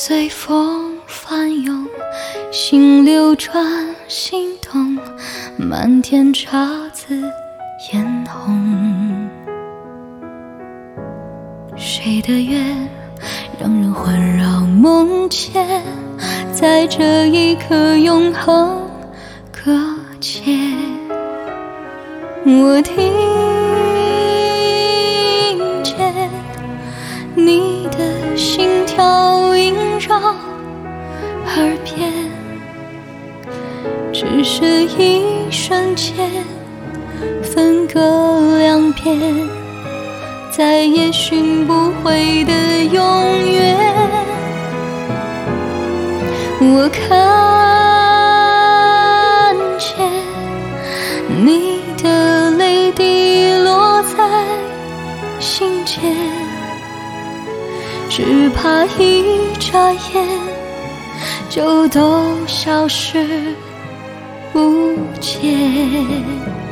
随风翻涌，心流转，心动，漫天姹紫嫣红。谁的月让人环绕梦牵，在这一刻永恒搁浅。我听见你的心跳萦绕耳边，只是一瞬间，分隔两边，再也寻不回的永远。我看见你的泪滴落在心间，只怕一眨眼就都消失不见。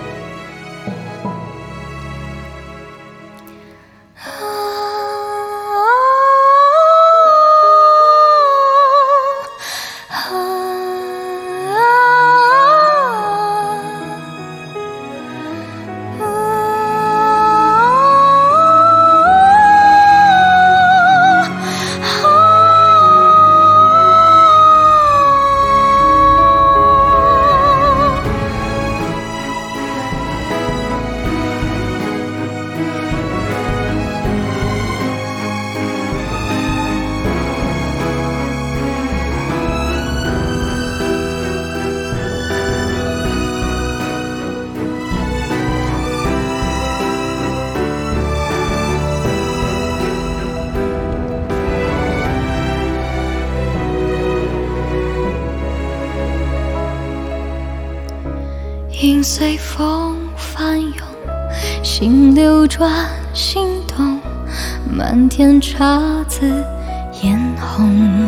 影随风翻涌，心流转，心动，漫天姹紫嫣红。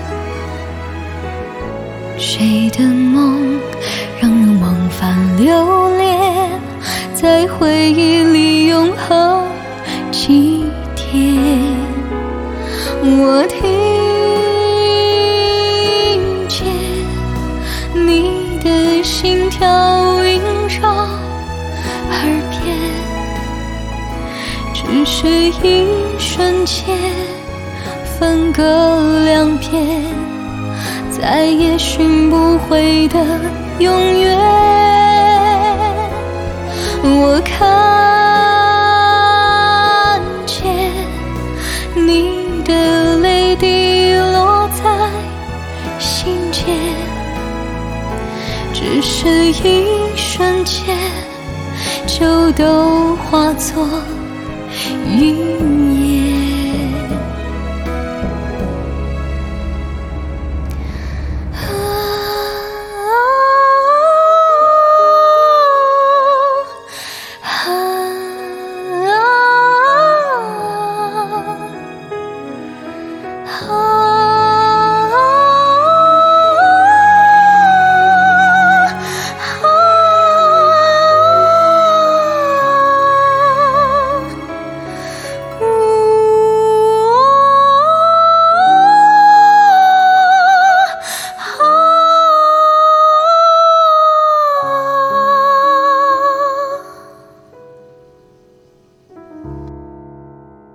谁的梦让人往返流连，在回忆里永恒祭奠。我听见你的心跳萦绕耳边，只是一瞬间，分隔两边，再也寻不回的永远。我看见你的泪滴落在心间，只是一瞬间，就都化作云烟。